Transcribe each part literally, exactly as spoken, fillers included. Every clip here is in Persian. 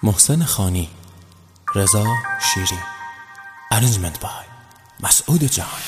محسن خانی، رضا شیری. Arrangement by مسعود جهانی.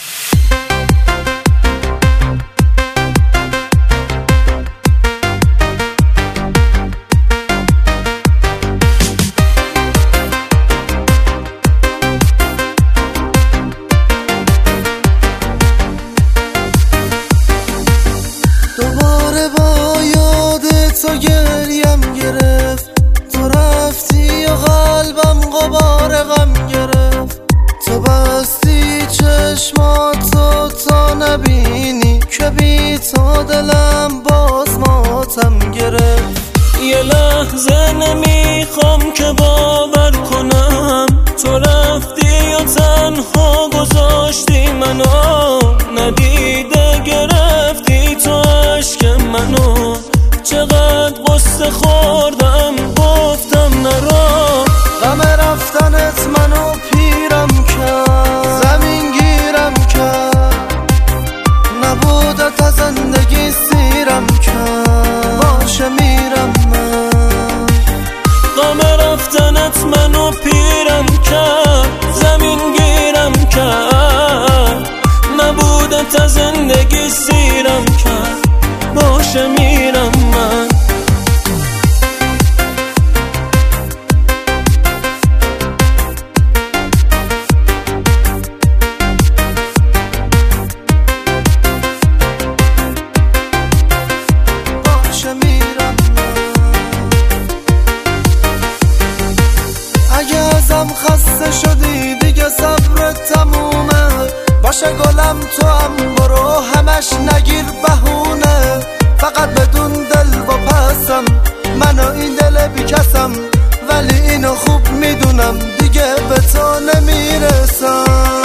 دوباره با یاد تو گریم گرفت، تو رفتی و قلبم غبار غم گرفت. تو بستی چشماتو تا نبینی که بی تو دلم باز ماتم گرفت. یه لحظه نمیخوام که باور کنم تو رفتی و تنها گذاشتی منو، ندیده گرفتی تو عشق منو. چقدر قصه خوردم گفتم نرو، غم رفتنت منو پیرم کرد، زمین گیرم کرد، نبودت از زندگی سیرم کرد، باشه میرم من. غم رفتنت منو پیرم کرد، زمین گیرم کرد، نبودت از زندگی سیرم کرد، باشه میرم من. باشه میرم من. اگه ازم خسته شدی دیگه صبر تمومه، باشه گلم تو هم برو همش نگیر بهونه. فقط بدون دل و پسم، منو این دل بیکسم، ولی اینو خوب میدونم دیگه به تو نمیرسم.